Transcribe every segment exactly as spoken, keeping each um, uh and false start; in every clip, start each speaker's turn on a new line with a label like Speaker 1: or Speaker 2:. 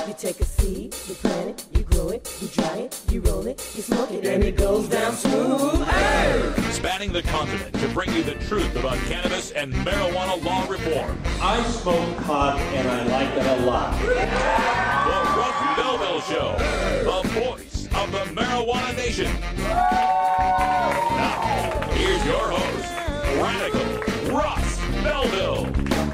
Speaker 1: You take a seed, you plant it, you grow it, you dry it, you roll it, you smoke it, and it goes down smooth. Hey!
Speaker 2: Spanning the continent to bring you the truth about cannabis and marijuana law reform.
Speaker 3: I smoke pot and I like it a lot.
Speaker 2: The Russ Belville Show, the voice of the marijuana nation. Now, here's your host, Radical Russ Belville.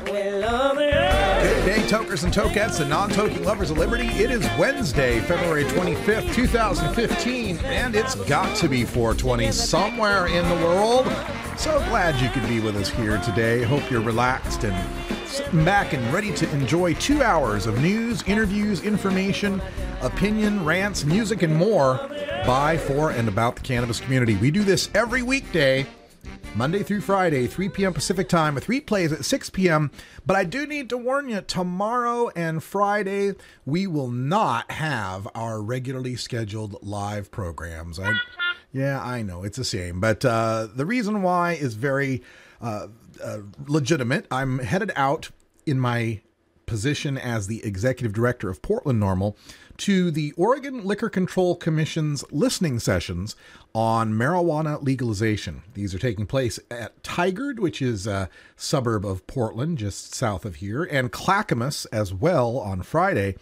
Speaker 4: Good day, tokers and tokettes and non-toking lovers of liberty. It is Wednesday, February twenty-fifth, twenty fifteen, and it's got to be four twenty somewhere in the world. So glad you could be with us here today. Hope you're relaxed and sitting back and ready to enjoy two hours of news, interviews, information, opinion, rants, music, and more by, for, and about the cannabis community. We do this every weekday, Monday through Friday, three p.m. Pacific time, with replays at six p.m. But I do need to warn you, tomorrow and Friday, we will not have our regularly scheduled live programs. I, yeah, I know, it's a shame. But uh, the reason why is very uh, uh, legitimate. I'm headed out in my position as the executive director of Portland NORML to the Oregon Liquor Control Commission's listening sessions on marijuana legalization. These are taking place at Tigard, which is a suburb of Portland, just south of here, and Clackamas as well on Friday.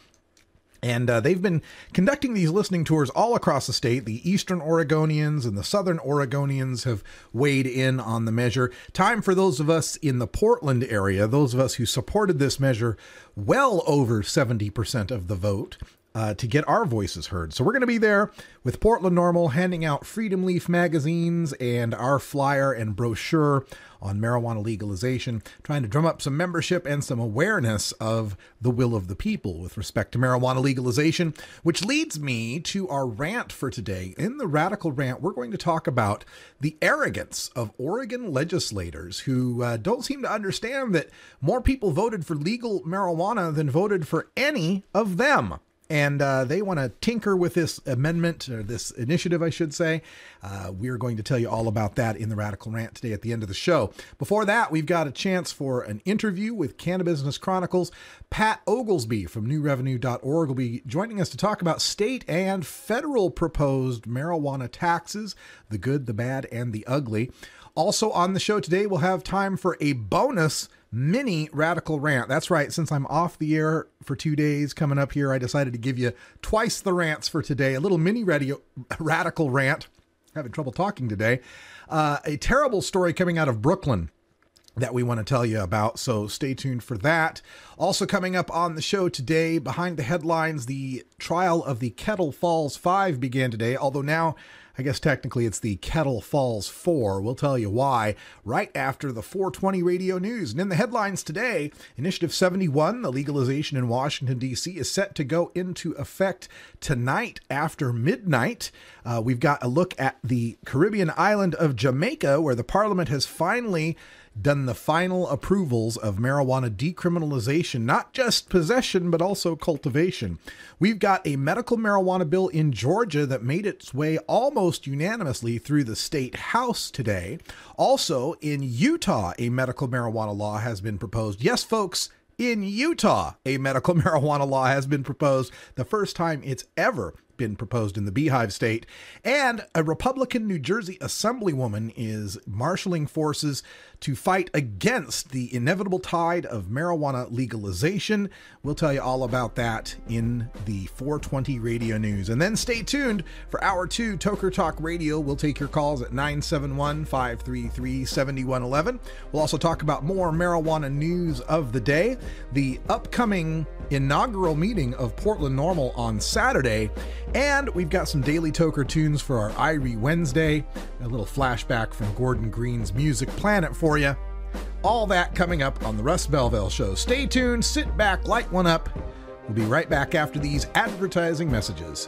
Speaker 4: And uh, they've been conducting these listening tours all across the state. The Eastern Oregonians and the Southern Oregonians have weighed in on the measure. Time for those of us in the Portland area, those of us who supported this measure, well over seventy percent of the vote, Uh, to get our voices heard. So we're going to be there with Portland NORML, handing out Freedom Leaf magazines and our flyer and brochure on marijuana legalization, trying to drum up some membership and some awareness of the will of the people with respect to marijuana legalization, which leads me to our rant for today. In the Radical Rant, we're going to talk about the arrogance of Oregon legislators who uh, don't seem to understand that more people voted for legal marijuana than voted for any of them. And uh, they want to tinker with this amendment, or this initiative, I should say. Uh, we're going to tell you all about that in the Radical Rant today at the end of the show. Before that, we've got a chance for an interview with Cannabusiness Chronicles. Pat Oglesby from new revenue dot org will be joining us to talk about state and federal proposed marijuana taxes, the good, the bad, and the ugly. Also on the show today, we'll have time for a bonus mini Radical Rant. That's right. Since I'm off the air for two days coming up here, I decided to give you twice the rants for today. A little mini radio, Radical Rant. Having trouble talking today. Uh, a terrible story coming out of Brooklyn that we want to tell you about, so stay tuned for that. Also coming up on the show today, behind the headlines, the trial of the Kettle Falls Five began today, although now I guess technically it's the Kettle Falls Four. We'll tell you why right after the four twenty radio news. And in the headlines today, Initiative seventy-one, the legalization in Washington, D C, is set to go into effect tonight after midnight. Uh, we've got a look at the Caribbean island of Jamaica, where the parliament has finally done the final approvals of marijuana decriminalization, not just possession, but also cultivation. We've got a medical marijuana bill in Georgia that made its way almost unanimously through the state house today. Also in Utah, a medical marijuana law has been proposed. Yes, folks, in Utah, a medical marijuana law has been proposed. The first time it's ever been proposed in the Beehive State. And a Republican New Jersey Assemblywoman is marshaling forces to fight against the inevitable tide of marijuana legalization. We'll tell you all about that in the four twenty radio news. And then stay tuned for hour two, Toker Talk Radio. We'll take your calls at nine seven one, five three three, seven one one one. We'll also talk about more marijuana news of the day, the upcoming inaugural meeting of Portland NORML on Saturday, and we've got some daily Toker tunes for our Irie Wednesday, a little flashback from Gordon Green's Music Planet for you. All that coming up on the Russ Belville Show. Stay tuned, sit back, light one up. We'll be right back after these advertising messages.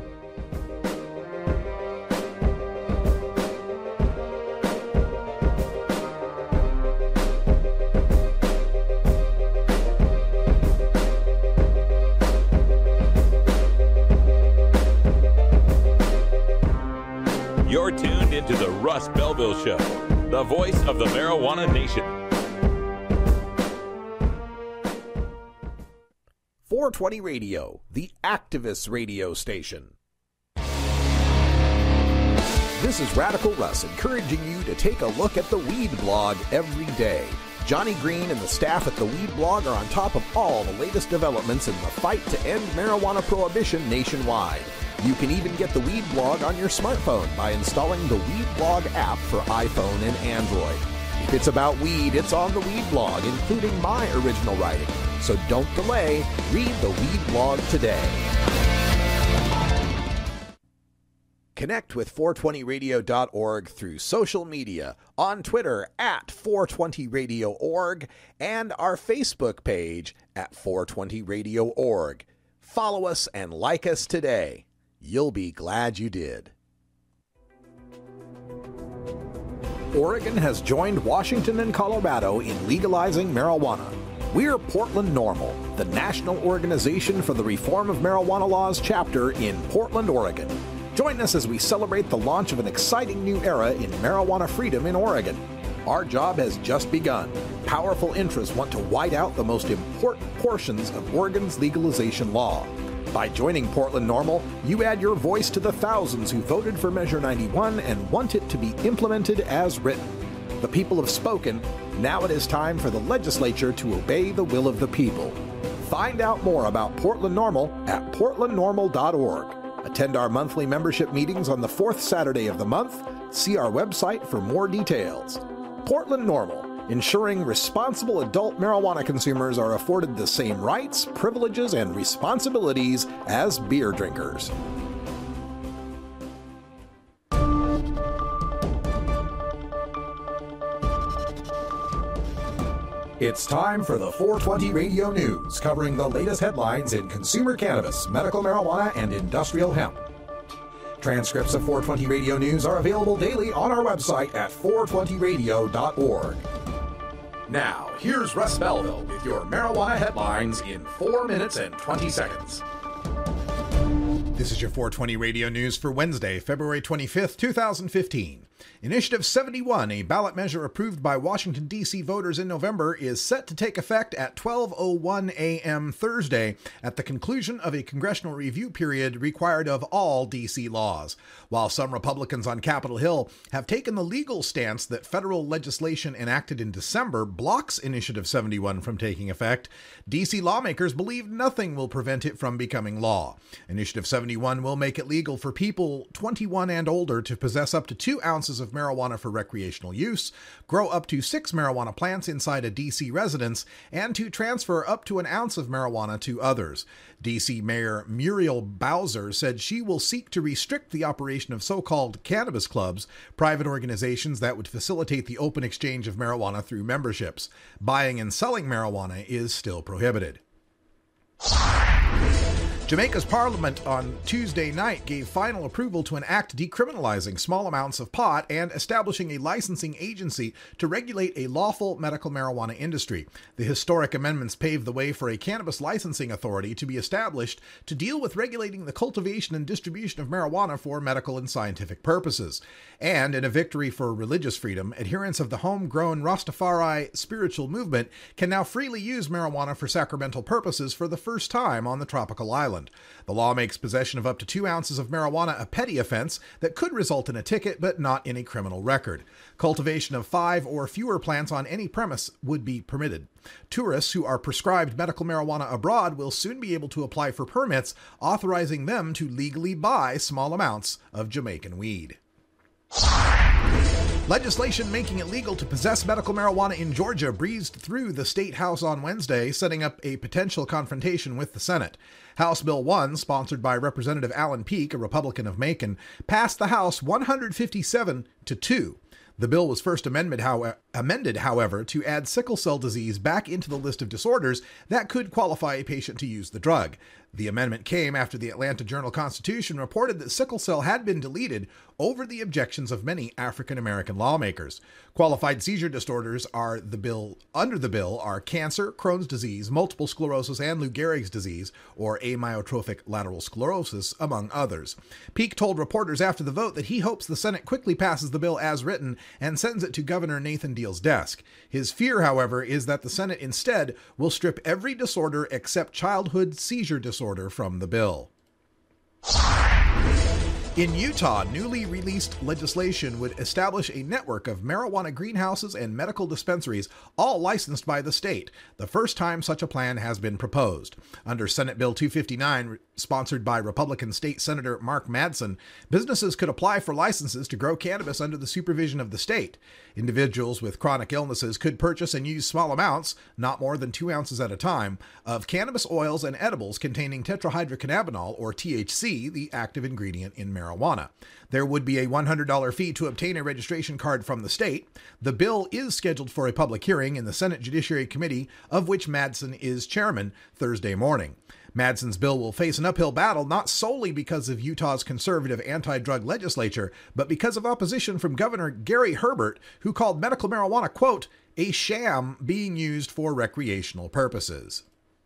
Speaker 2: You're tuned into the Russ Belville Show, the voice of the marijuana nation.
Speaker 5: four twenty Radio, the activist radio station. This is Radical Russ encouraging you to take a look at the Weed Blog every day. Johnny Green and the staff at the Weed Blog are on top of all the latest developments in the fight to end marijuana prohibition nationwide. You can even get the Weed Blog on your smartphone by installing the Weed Blog app for iPhone and Android. If it's about weed, it's on the Weed Blog, including my original writing. So don't delay. Read the Weed Blog today. Connect with four twenty radio dot org through social media, on Twitter at four twenty radio dot org, and our Facebook page at four twenty radio dot org. Follow us and like us today. You'll be glad you did. Oregon has joined Washington and Colorado in legalizing marijuana. We're Portland NORML, the national organization for the reform of marijuana laws chapter in Portland, Oregon. Join us as we celebrate the launch of an exciting new era in marijuana freedom in Oregon. Our job has just begun. Powerful interests want to white out the most important portions of Oregon's legalization law. By joining Portland NORML, you add your voice to the thousands who voted for Measure ninety-one and want it to be implemented as written. The people have spoken. Now it is time for the legislature to obey the will of the people. Find out more about Portland NORML at portland normal dot org. Attend our monthly membership meetings on the fourth Saturday of the month. See our website for more details. Portland NORML, ensuring responsible adult marijuana consumers are afforded the same rights, privileges, and responsibilities as beer drinkers. It's time for the four twenty Radio News, covering the latest headlines in consumer cannabis, medical marijuana, and industrial hemp. Transcripts of four twenty Radio News are available daily on our website at four twenty radio dot org. Now, here's Russ Belville with your marijuana headlines in four minutes and twenty seconds.
Speaker 4: This is your four twenty Radio News for Wednesday, February twenty-fifth, two thousand fifteen. Initiative seventy-one, a ballot measure approved by Washington, D C voters in November, is set to take effect at twelve oh one a.m. Thursday at the conclusion of a congressional review period required of all D C laws. While some Republicans on Capitol Hill have taken the legal stance that federal legislation enacted in December blocks Initiative seventy-one from taking effect, D C lawmakers believe nothing will prevent it from becoming law. Initiative seventy-one will make it legal for people twenty-one and older to possess up to two ounces of marijuana for recreational use, grow up to six marijuana plants inside a D C residence, and to transfer up to an ounce of marijuana to others. D C Mayor Muriel Bowser said she will seek to restrict the operation of so-called cannabis clubs, private organizations that would facilitate the open exchange of marijuana through memberships. Buying and selling marijuana is still prohibited. Jamaica's parliament on Tuesday night gave final approval to an act decriminalizing small amounts of pot and establishing a licensing agency to regulate a lawful medical marijuana industry. The historic amendments paved the way for a cannabis licensing authority to be established to deal with regulating the cultivation and distribution of marijuana for medical and scientific purposes. And in a victory for religious freedom, adherents of the homegrown Rastafari spiritual movement can now freely use marijuana for sacramental purposes for the first time on the tropical island. The law makes possession of up to two ounces of marijuana a petty offense that could result in a ticket, but not in a criminal record. Cultivation of five or fewer plants on any premise would be permitted. Tourists who are prescribed medical marijuana abroad will soon be able to apply for permits authorizing them to legally buy small amounts of Jamaican weed. Legislation making it legal to possess medical marijuana in Georgia breezed through the State House on Wednesday, setting up a potential confrontation with the Senate. House Bill one, sponsored by Representative Alan Peake, a Republican of Macon, passed the House one hundred fifty-seven to two. The bill was first amended, how, amended, however, to add sickle cell disease back into the list of disorders that could qualify a patient to use the drug. The amendment came after the Atlanta Journal-Constitution reported that sickle cell had been deleted over the objections of many African-American lawmakers. Qualified seizure disorders are the bill under the bill are cancer, Crohn's disease, multiple sclerosis, and Lou Gehrig's disease, or amyotrophic lateral sclerosis, among others. Peake told reporters after the vote that he hopes the Senate quickly passes the bill as written and sends it to Governor Nathan Deal's desk. His fear, however, is that the Senate instead will strip every disorder except childhood seizure disorder from the bill. In Utah, newly released legislation would establish a network of marijuana greenhouses and medical dispensaries, all licensed by the state, the first time such a plan has been proposed. Under Senate Bill two fifty-nine, sponsored by Republican State Senator Mark Madsen, businesses could apply for licenses to grow cannabis under the supervision of the state. Individuals with chronic illnesses could purchase and use small amounts, not more than two ounces at a time, of cannabis oils and edibles containing tetrahydrocannabinol, or T H C, the active ingredient in marijuana. There would be a one hundred dollars fee to obtain a registration card from the state. The bill is scheduled for a public hearing in the Senate Judiciary Committee, of which Madsen is chairman, Thursday morning. Madsen's bill will face an uphill battle not solely because of Utah's conservative anti-drug legislature, but because of opposition from Governor Gary Herbert, who called medical marijuana, quote, a sham being used for recreational purposes.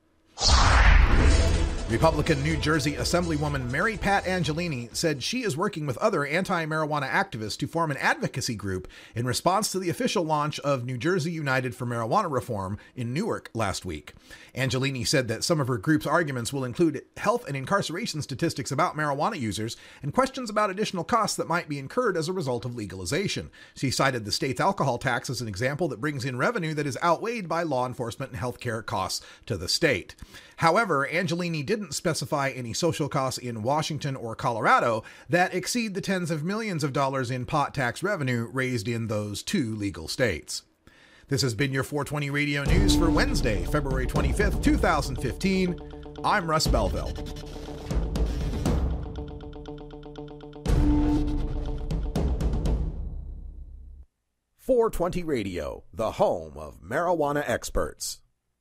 Speaker 4: Republican New Jersey Assemblywoman Mary Pat Angelini said she is working with other anti-marijuana activists to form an advocacy group in response to the official launch of New Jersey United for Marijuana Reform in Newark last week. Angelini said that some of her group's arguments will include health and incarceration statistics about marijuana users and questions about additional costs that might be incurred as a result of legalization. She cited the state's alcohol tax as an example that brings in revenue that is outweighed by law enforcement and healthcare costs to the state. However, Angelini didn't specify any social costs in Washington or Colorado that exceed the tens of millions of dollars in pot tax revenue raised in those two legal states. This has been your four twenty Radio News for Wednesday, February twenty-fifth, two thousand fifteen. I'm Russ Belville.
Speaker 5: four twenty Radio, the home of marijuana experts.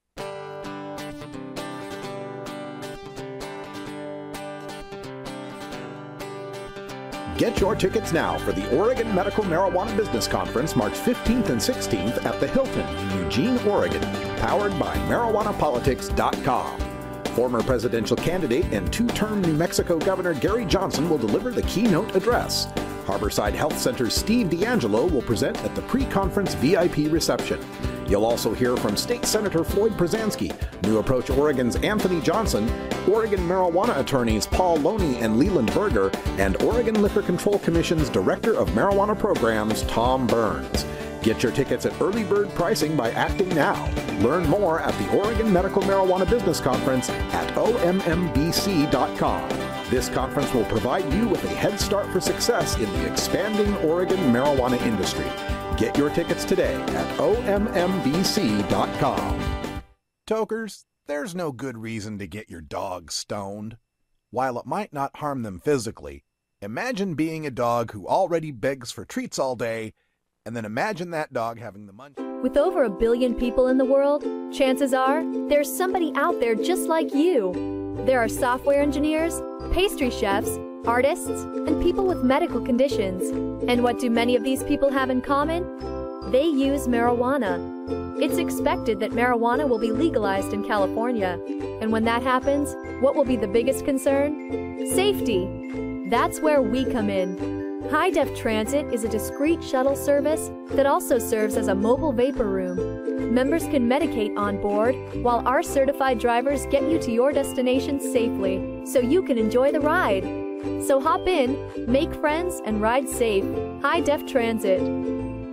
Speaker 5: Get your tickets now for the Oregon Medical Marijuana Business Conference March fifteenth and sixteenth at the Hilton in Eugene, Oregon, powered by marijuana politics dot com. Former presidential candidate and two-term New Mexico Governor Gary Johnson will deliver the keynote address. Harborside Health Center's Steve D'Angelo will present at the pre-conference V I P reception. You'll also hear from State Senator Floyd Przansky, New Approach Oregon's Anthony Johnson, Oregon marijuana attorneys Paul Loney and Leland Berger, and Oregon Liquor Control Commission's Director of Marijuana Programs, Tom Burns. Get your tickets at early bird pricing by acting now. Learn more at the Oregon Medical Marijuana Business Conference at O M M B C dot com. This conference will provide you with a head start for success in the expanding Oregon marijuana industry. Get your tickets today at O M M B C dot com.
Speaker 4: Tokers, there's no good reason to get your dog stoned. While it might not harm them physically, imagine being a dog who already begs for treats all day, and then imagine that dog having the munch.
Speaker 6: With over a billion people in the world, chances are there's somebody out there just like you. There are software engineers, pastry chefs, artists, and people with medical conditions. And what do many of these people have in common? They use marijuana. It's expected that marijuana will be legalized in California. And when that happens, what will be the biggest concern? Safety. That's where we come in. High Def Transit is a discreet shuttle service that also serves as a mobile vapor room. Members can medicate on board, while our certified drivers get you to your destination safely, so you can enjoy the ride. So hop in, make friends, and ride safe. High Def Transit.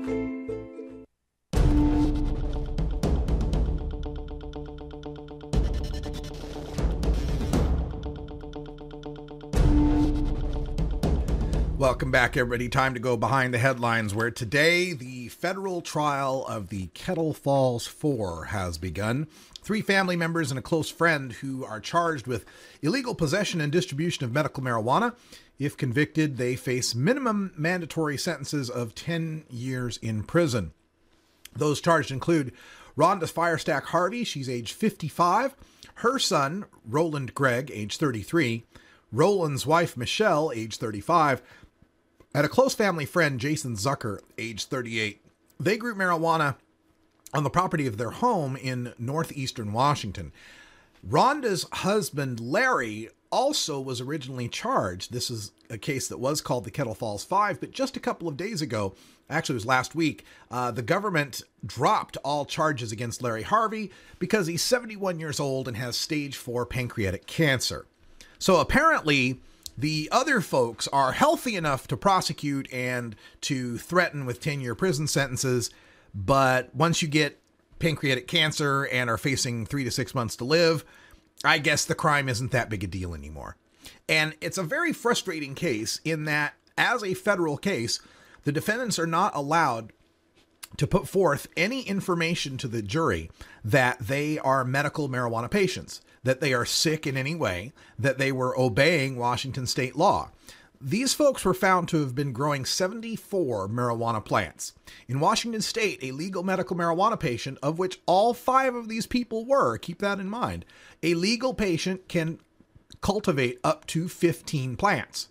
Speaker 4: Welcome back, everybody. Time to go behind the headlines, where today the federal trial of the Kettle Falls Four has begun. Three family members and a close friend who are charged with illegal possession and distribution of medical marijuana. If convicted, they face minimum mandatory sentences of ten years in prison. Those charged include Rhonda Firestack Harvey, she's age fifty-five, her son, Roland Gregg, age thirty-three, Roland's wife, Michelle, age thirty-five, and a close family friend, Jason Zucker, age thirty-eight. They grew marijuana on the property of their home in northeastern Washington. Rhonda's husband, Larry, also was originally charged. This is a case that was called the Kettle Falls Five, but just a couple of days ago, actually it was last week, uh, the government dropped all charges against Larry Harvey because he's seventy-one years old and has stage four pancreatic cancer. So apparently the other folks are healthy enough to prosecute and to threaten with ten-year prison sentences, but once you get pancreatic cancer and are facing three to six months to live, I guess the crime isn't that big a deal anymore. And it's a very frustrating case in that, as a federal case, the defendants are not allowed to put forth any information to the jury that they are medical marijuana patients, that they are sick in any way, that they were obeying Washington state law. These folks were found to have been growing seventy-four marijuana plants. In Washington state, a legal medical marijuana patient, of which all five of these people were, keep that in mind, a legal patient can cultivate up to fifteen plants.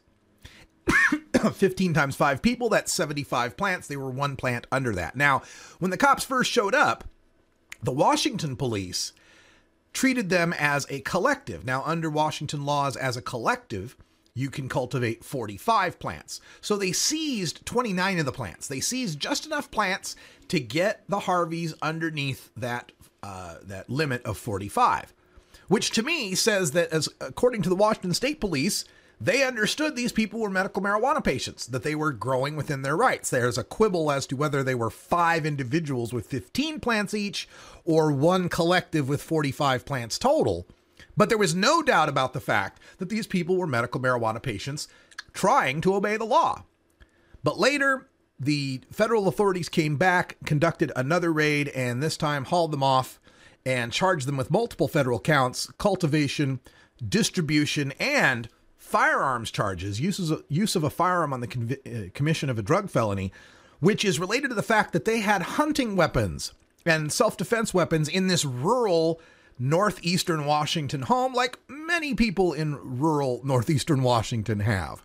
Speaker 4: fifteen times five people, that's seventy-five plants. They were one plant under that. Now, when the cops first showed up, the Washington police treated them as a collective. Now, under Washington laws, as a collective, you can cultivate forty-five plants. So they seized twenty-nine of the plants. They seized just enough plants to get the Harveys underneath that uh, that limit of forty-five, which to me says that, as according to the Washington State Police, they understood these people were medical marijuana patients, that they were growing within their rights. There's a quibble as to whether they were five individuals with fifteen plants each or one collective with forty-five plants total. But there was no doubt about the fact that these people were medical marijuana patients trying to obey the law. But later, the federal authorities came back, conducted another raid, and this time hauled them off and charged them with multiple federal counts, cultivation, distribution, and firearms charges, uses of, use of a firearm on the conv- uh, commission of a drug felony, which is related to the fact that they had hunting weapons and self-defense weapons in this rural northeastern Washington home, like many people in rural northeastern Washington have.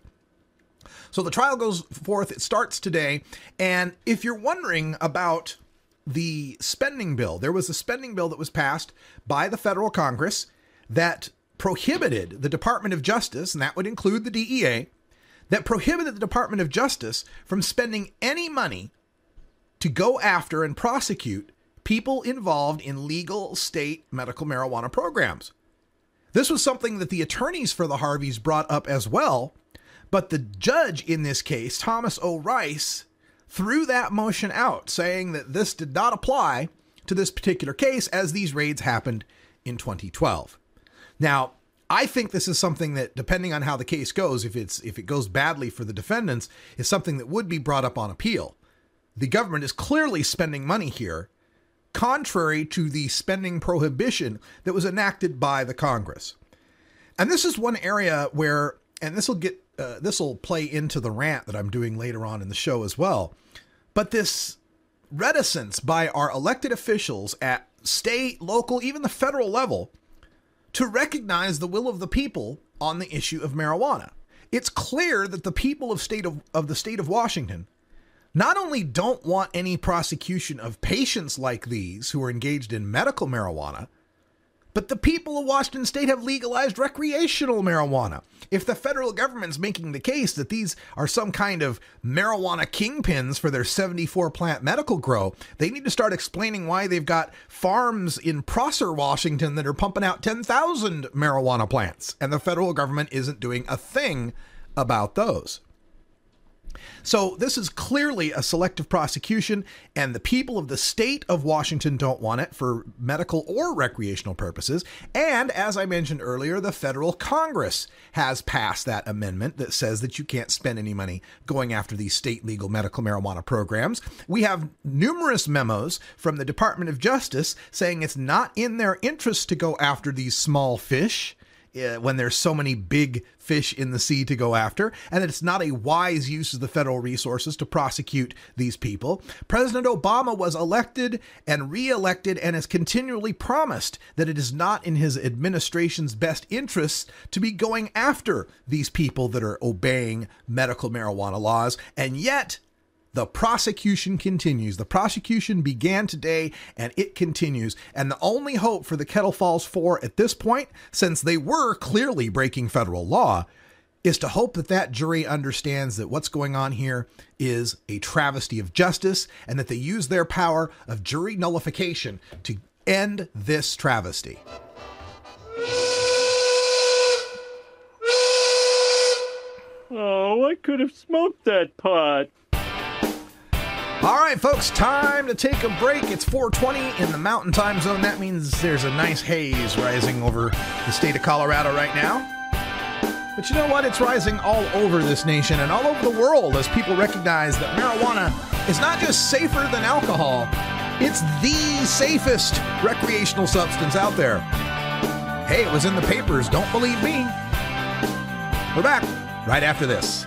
Speaker 4: So the trial goes forth. It starts today. And if you're wondering about the spending bill, there was a spending bill that was passed by the federal Congress that prohibited the Department of Justice, and that would include the D E A, that prohibited the Department of Justice from spending any money to go after and prosecute people involved in legal state medical marijuana programs. This was something that the attorneys for the Harveys brought up as well, but the judge in this case, Thomas O. Rice, threw that motion out, saying that this did not apply to this particular case as these raids happened in twenty twelve. Now, I think this is something that, depending on how the case goes, if it's if it goes badly for the defendants, is something that would be brought up on appeal. The government is clearly spending money here, contrary to the spending prohibition that was enacted by the Congress. And this is one area where, and this will get, uh, this will play into the rant that I'm doing later on in the show as well, but this reticence by our elected officials at state, local, even the federal level, to recognize the will of the people on the issue of marijuana. It's clear that the people of state of, of the state of Washington not only don't want any prosecution of patients like these who are engaged in medical marijuana, but the people of Washington state have legalized recreational marijuana. If the federal government's making the case that these are some kind of marijuana kingpins for their seventy-four plant medical grow, they need to start explaining why they've got farms in Prosser, Washington that are pumping out ten thousand marijuana plants, and the federal government isn't doing a thing about those. So this is clearly a selective prosecution, and the people of the state of Washington don't want it for medical or recreational purposes. And as I mentioned earlier, the federal Congress has passed that amendment that says that you can't spend any money going after these state legal medical marijuana programs. We have numerous memos from the Department of Justice saying it's not in their interest to go after these small fish Uh, when there's so many big fish in the sea to go after, and that it's not a wise use of the federal resources to prosecute these people. President Obama was elected and re-elected and has continually promised that it is not in his administration's best interests to be going after these people that are obeying medical marijuana laws, and yet The prosecution continues. The prosecution began today and it continues. And the only hope for the Kettle Falls Four at this point, since they were clearly breaking federal law, is to hope that that jury understands that what's going on here is a travesty of justice and that they use their power of jury nullification to end this travesty.
Speaker 3: Oh, I could have smoked that pot.
Speaker 4: All right, folks, time to take a break. It's four twenty in the Mountain Time Zone. That means there's a nice haze rising over the state of Colorado right now. But you know what? It's rising all over this nation and all over the world as people recognize that marijuana is not just safer than alcohol, it's the safest recreational substance out there. Hey, it was in the papers. Don't believe me. We're back right after this.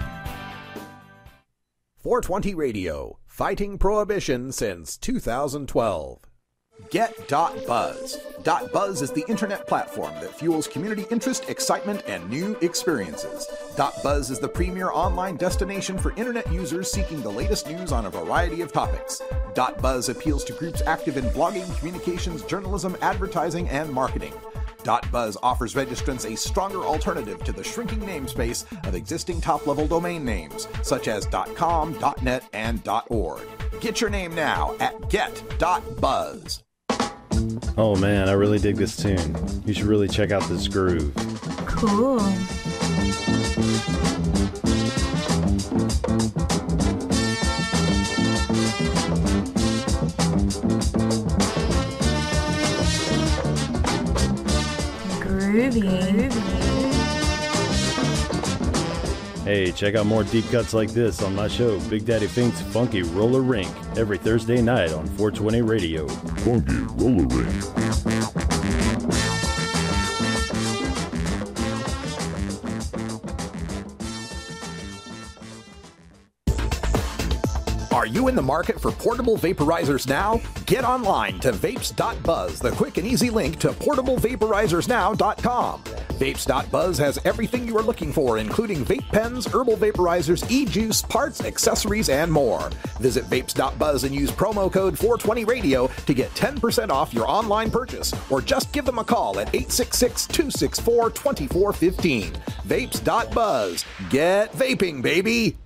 Speaker 5: four twenty Radio, fighting prohibition since two thousand twelve. Get.Buzz. .Buzz is the internet platform that fuels community interest, excitement, and new experiences. .Buzz is the premier online destination for internet users seeking the latest news on a variety of topics. .Buzz appeals to groups active in blogging, communications, journalism, advertising, and marketing. .Buzz offers registrants a stronger alternative to the shrinking namespace of existing top-level domain names, such as .com, .net, and .org. Get your name now at get.buzz.
Speaker 7: Oh man, I really dig this tune. You should really check out this groove.
Speaker 8: Cool. Groovy.
Speaker 7: Hey, check out more deep cuts like this on my show, Big Daddy Fink's Funky Roller Rink, every Thursday night on four twenty Radio. Funky Roller Rink.
Speaker 5: Are you in the market for portable vaporizers now? Get online to vapes.buzz, the quick and easy link to portable vaporizers now dot com. Vapes.buzz has everything you are looking for, including vape pens, herbal vaporizers, e-juice, parts, accessories, and more. Visit Vapes.buzz and use promo code four twenty radio to get ten percent off your online purchase, or just give them a call at eight six six, two six four, two four one five. Vapes.buzz. Get vaping, baby!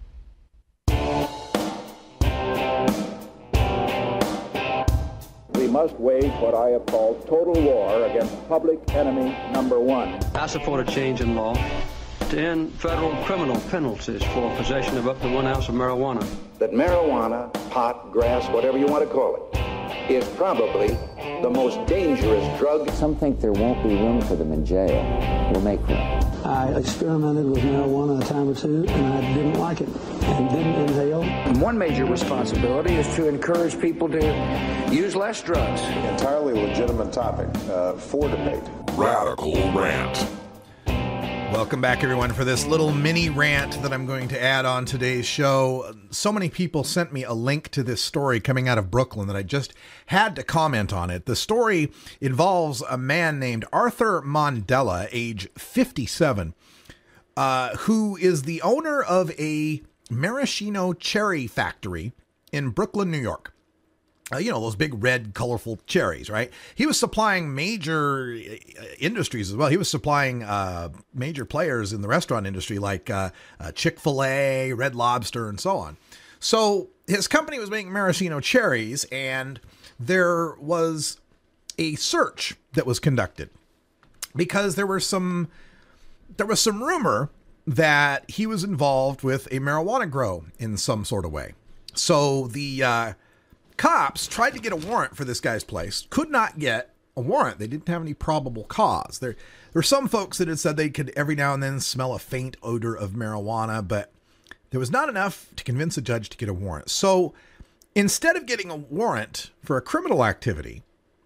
Speaker 9: We must wage what I have called total war against public enemy number one.
Speaker 10: I support a change in law to end federal criminal penalties for possession of up to one ounce of marijuana.
Speaker 9: That marijuana, pot, grass, whatever you want to call it, is probably the most dangerous drug.
Speaker 11: Some think there won't be room for them in jail. We'll make room.
Speaker 12: I experimented with marijuana a time or two, and I didn't like it, and didn't inhale.
Speaker 13: And one major responsibility is to encourage people to use less drugs.
Speaker 14: Entirely legitimate topic uh, for debate.
Speaker 2: Radical Rant.
Speaker 4: Welcome back, everyone, for this little mini rant that I'm going to add on today's show. So many people sent me a link to this story coming out of Brooklyn that I just had to comment on it. The story involves a man named Arthur Mondella, age fifty-seven, uh, who is the owner of a maraschino cherry factory in Brooklyn, New York. Uh, you know, those big red, colorful cherries, right? He was supplying major industries as well. He was supplying uh, major players in the restaurant industry like uh, uh, Chick-fil-A, Red Lobster, and so on. So his company was making maraschino cherries, and there was a search that was conducted because there were some, there was some rumor that he was involved with a marijuana grow in some sort of way. So the uh, cops tried to get a warrant for this guy's place, could not get a warrant. They didn't have any probable cause. There, there were some folks that had said they could every now and then smell a faint odor of marijuana, but there was not enough to convince a judge to get a warrant. So instead of getting a warrant for a criminal activity,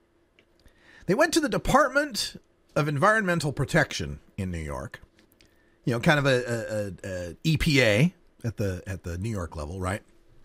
Speaker 4: they went to the Department of Environmental Protection in New York, you know, kind of a, a, a E P A at the at the New York level, right?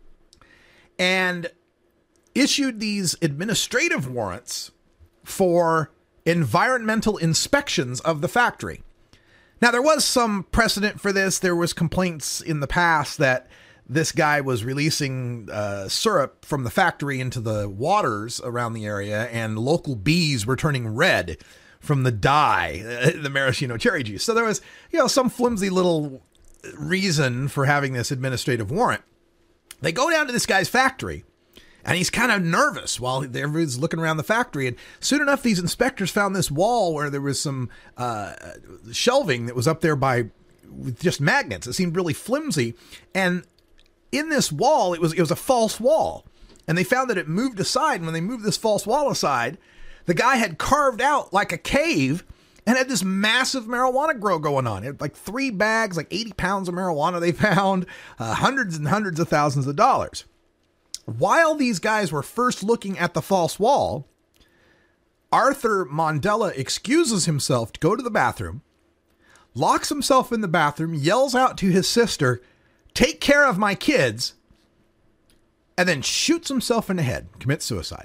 Speaker 4: And issued these administrative warrants for environmental inspections of the factory. Now, there was some precedent for this. There was complaints in the past that this guy was releasing uh, syrup from the factory into the waters around the area, and local bees were turning red from the dye, uh, the maraschino cherry juice. So there was, you know, some flimsy little reason for having this administrative warrant. They go down to this guy's factory, and he's kind of nervous while everybody's looking around the factory. And soon enough, these inspectors found this wall where there was some uh, shelving that was up there by with just magnets. It seemed really flimsy. And in this wall, it was it was a false wall. And they found that it moved aside. And when they moved this false wall aside, the guy had carved out like a cave and had this massive marijuana grow going on. It had like three bags, like eighty pounds of marijuana they found, uh, hundreds and hundreds of thousands of dollars. While these guys were first looking at the false wall, Arthur Mondella excuses himself to go to the bathroom, locks himself in the bathroom, yells out to his sister, "Take care of my kids," and then shoots himself in the head, commits suicide.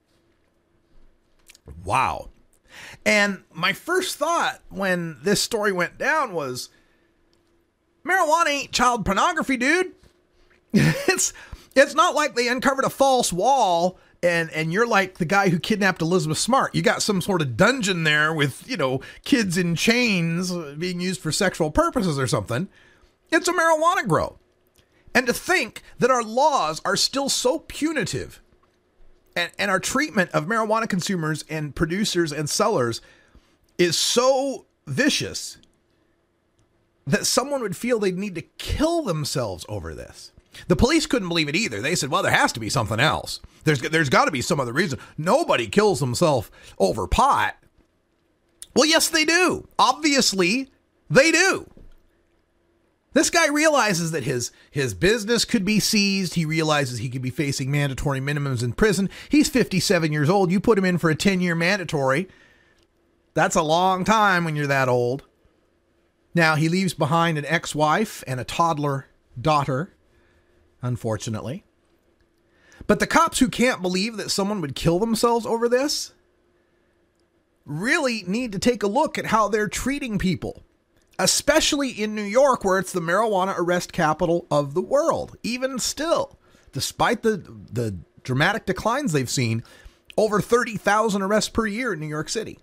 Speaker 4: Wow. And my first thought when this story went down was, marijuana ain't child pornography, dude. it's it's not like they uncovered a false wall and and you're like the guy who kidnapped Elizabeth Smart. You got some sort of dungeon there with, you know, kids in chains being used for sexual purposes or something. It's a marijuana grow. And to think that our laws are still so punitive, and, and our treatment of marijuana consumers and producers and sellers is so vicious that someone would feel they'd need to kill themselves over this. The police couldn't believe it either. They said, well, there has to be something else. There's there's got to be some other reason. Nobody kills himself over pot. Well, yes, they do. Obviously, they do. This guy realizes that his, his business could be seized. He realizes he could be facing mandatory minimums in prison. He's fifty-seven years old. You put him in for a ten-year mandatory. That's a long time when you're that old. Now, he leaves behind an ex-wife and a toddler daughter, unfortunately. But the cops who can't believe that someone would kill themselves over this really need to take a look at how they're treating people, especially in New York, where it's the marijuana arrest capital of the world. Even still, despite the, the dramatic declines they've seen, over thirty thousand arrests per year in New York City.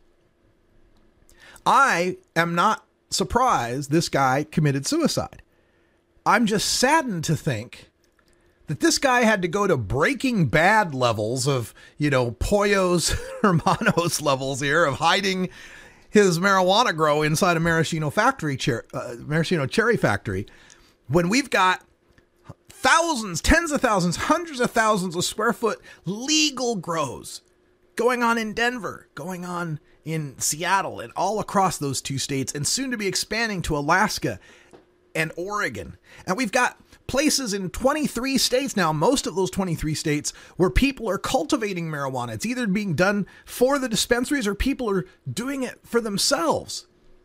Speaker 4: I am not surprised this guy committed suicide. I'm just saddened to think that this guy had to go to Breaking Bad levels of, you know, Pollos Hermanos levels here of hiding his marijuana grow inside a maraschino factory, cher- uh, maraschino cherry factory, when we've got thousands, tens of thousands, hundreds of thousands of square foot legal grows going on in Denver, going on in Seattle, and all across those two states, and soon to be expanding to Alaska and Oregon. And we've got places in twenty-three states now, most of those twenty-three states, where people are cultivating marijuana. It's either being done for the dispensaries or people are doing it for themselves.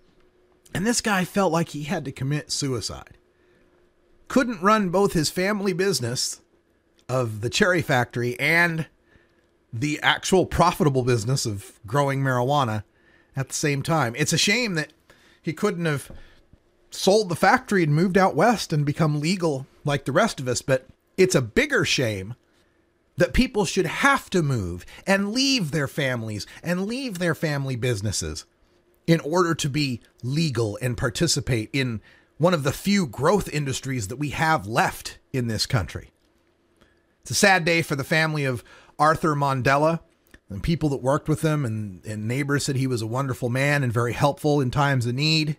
Speaker 4: And this guy felt like he had to commit suicide. Couldn't run both his family business of the cherry factory and the actual profitable business of growing marijuana at the same time. It's a shame that he couldn't have sold the factory and moved out west and become legal like the rest of us. But it's a bigger shame that people should have to move and leave their families and leave their family businesses in order to be legal and participate in one of the few growth industries that we have left in this country. It's a sad day for the family of Arthur Mondella and people that worked with him, and, and neighbors said he was a wonderful man and very helpful in times of need.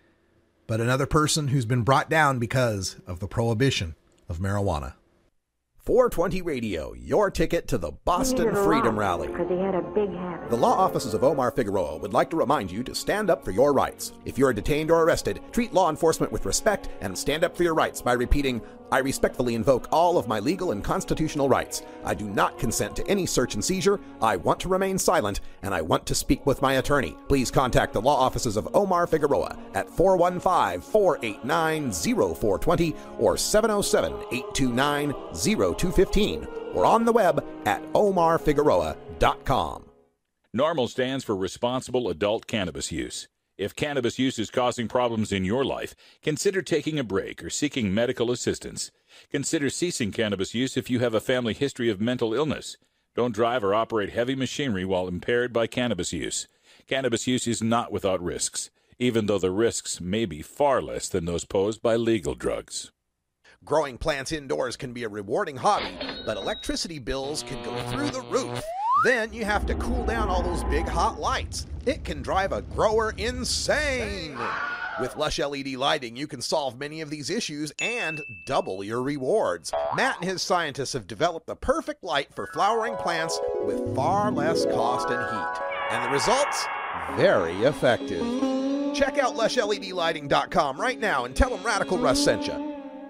Speaker 4: But another person who's been brought down because of the prohibition of marijuana.
Speaker 5: four twenty Radio, your ticket to the Boston Freedom Rally.
Speaker 8: Because he had a big habit.
Speaker 5: The law offices of Omar Figueroa would like to remind you to stand up for your rights. If you are detained or arrested, treat law enforcement with respect and stand up for your rights by repeating, "I respectfully invoke all of my legal and constitutional rights. I do not consent to any search and seizure. I want to remain silent, and I want to speak with my attorney." Please contact the law offices of Omar Figueroa at four one five, four eight nine, zero four two zero or seven oh seven, eight two nine, zero two one five or on the web at omar figueroa dot com.
Speaker 2: NORML stands for responsible adult cannabis use. If cannabis use is causing problems in your life, consider taking a break or seeking medical assistance. Consider ceasing cannabis use if you have a family history of mental illness. Don't drive or operate heavy machinery while impaired by cannabis use. Cannabis use is not without risks, even though the risks may be far less than those posed by legal drugs.
Speaker 5: Growing plants indoors can be a rewarding hobby, but electricity bills can go through the roof. Then you have to cool down all those big hot lights. It can drive a grower insane. With Lush L E D lighting, you can solve many of these issues and double your rewards. Matt and his scientists have developed the perfect light for flowering plants with far less cost and heat. And the results? Very effective. Check out lush L E D lighting dot com right now and tell them Radical Russ sent you.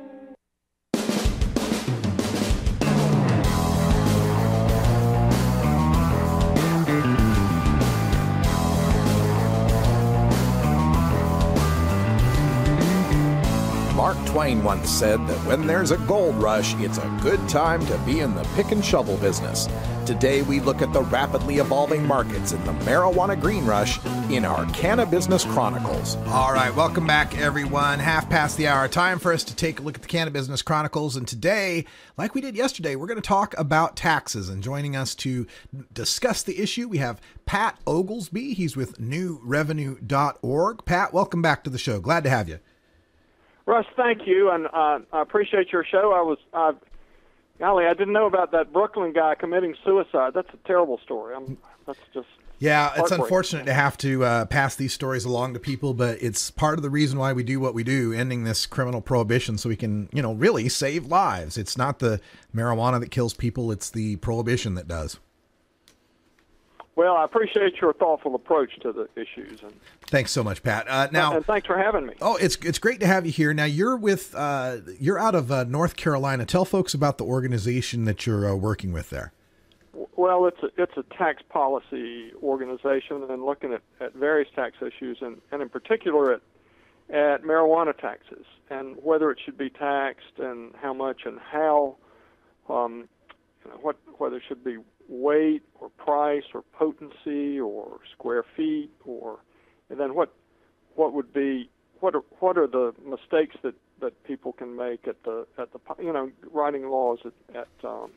Speaker 5: Mark Twain once said that when there's a gold rush, it's a good time to be in the pick and shovel business. Today, we look at the rapidly evolving markets in the marijuana green rush in our Cannabusiness Chronicles.
Speaker 4: All right, welcome back, everyone. Half past the hour. Time for us to take a look at the Cannabusiness Chronicles. And today, like we did yesterday, we're going to talk about taxes. And joining us to discuss the issue, we have Pat Oglesby. He's with new revenue dot org. Pat, welcome back to the show. Glad to have you.
Speaker 3: Russ, thank you, and uh, I appreciate your show. I was, uh, golly, I didn't know about that Brooklyn guy committing suicide. That's a terrible story. I'm, that's just
Speaker 4: yeah, it's unfortunate to have to uh, pass these stories along to people, but it's part of the reason why we do what we do, ending this criminal prohibition, so we can, you know, really save lives. It's not the marijuana that kills people; it's the prohibition that does.
Speaker 3: Well, I appreciate your thoughtful approach to the issues. And
Speaker 4: thanks so much, Pat. Uh, now,
Speaker 3: and thanks for having me.
Speaker 4: Oh, it's it's great to have you here. Now, you're with uh, you're out of uh, North Carolina. Tell folks about the organization that you're uh, working with there.
Speaker 3: Well, it's a, it's a tax policy organization and looking at, at various tax issues, and, and in particular at at marijuana taxes and whether it should be taxed and how much and how, um, you know, what whether it should be weight or price or potency or square feet, or and then what what would be what are what are the mistakes that, that people can make at the at the you know writing laws at, at um,